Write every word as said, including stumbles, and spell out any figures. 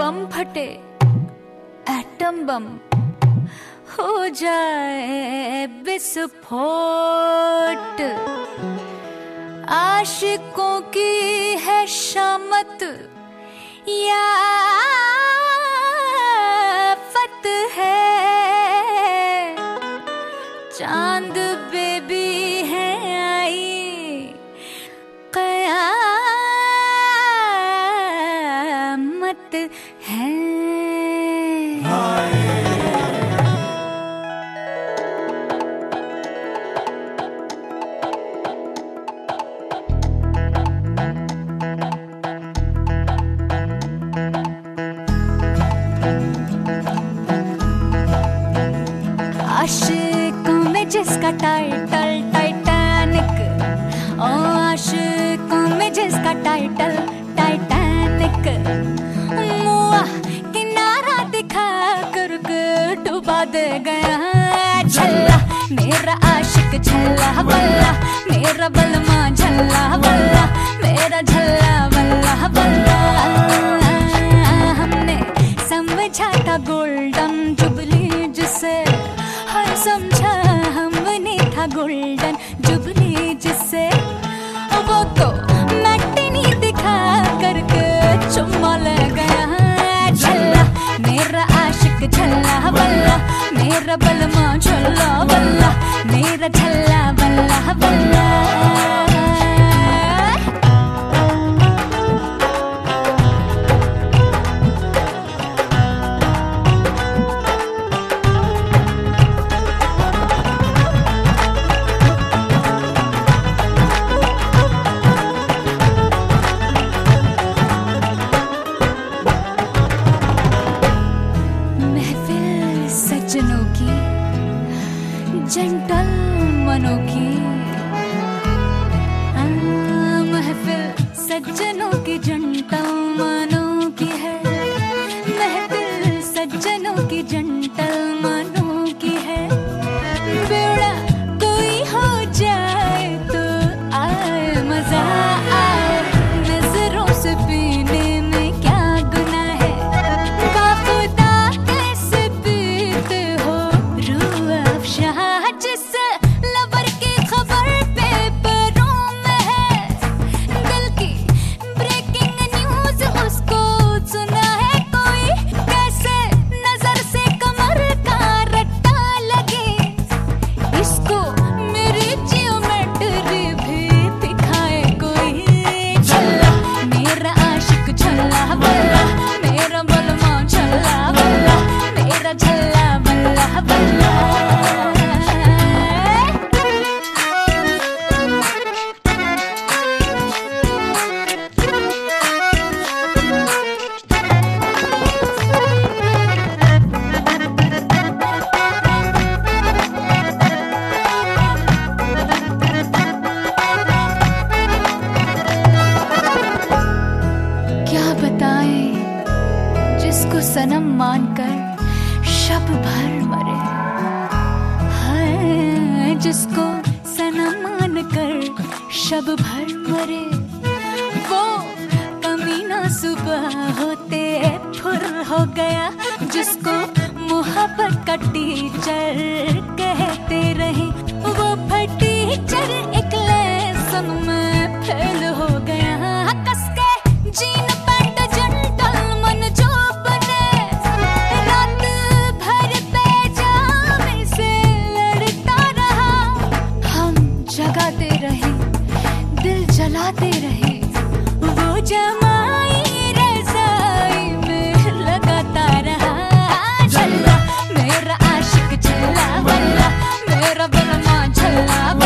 बम फटे atom bomb हो जाए विस्फोट। आशिकों की है शामत या फत है, चांद बेबी है आई कयामत है। आशिकों में जिसका टाइटल टाइटैनिक, ओ आशिकों में जिसका टाइटल टाइटैनिक, मुआ किनारा दिखा कर डुबा दे गया झल्ला मेरा आशिक झल्ला वल्ला, मेरा बलमा झल्ला वल्ला, मेरा झल्ला वल्ला वल्ला। हमने समझा था गोल्डन जुबली जिसे, हर समझा हमने था गोल्डन जुबली जिसे, वो तो मैटिनी दिखा करके चुम्मा ले गया झल्ला मेरा आशिक झल्ला वल्ला, मेरा बलमा झल्ला वल्ला, मेरा झल्ला वल्ला वल्ला। सज्जनों की जेंटल मनों की, महफिल सज्जनों की जेंटल मनों की है, महफिल सज्जनों की जेंटल मनों की है। बेड़ा कोई हो जाए तो आए मजा आए, नजरों से पीने में क्या गुनाह है, बाखुदा कैसे पीते हो रूह अफ़शा, जिस लवर की खबर पेपरों में है, दिल की ब्रेकिंग न्यूज उसको सुना है कोई, कैसे नजर से कमर का रट्टा लगे, इसको मेरी जियोमेट्री भी दिखाए कोई। झल्ला मेरा आशिक झल्ला वल्ला, मेरा बलमा झल्ला वल्ला, मेरा झल्ला वल्ला वल्ला। क्या बताएं जिसको सनम मानकर शब भर मरे, हाय जिसको सनम मानकर शब भर मरे, वो कमीना सुबह होते फुर हो गया, जिसको मोहब्बत का टीचर कहते रहे, वो फटीचर एक लेसन में फेल हो गया। कसके जीन पैंट जंटल मन जो बने, रात भर पैजामे से लड़ता रहा, हम जगाते रहे दिल जलाते रहे, वो जमाई रज़ाई में लगाता रहा झल्ला मेरा आशिक झल्ला वल्ला, मेरा बलमा झल्ला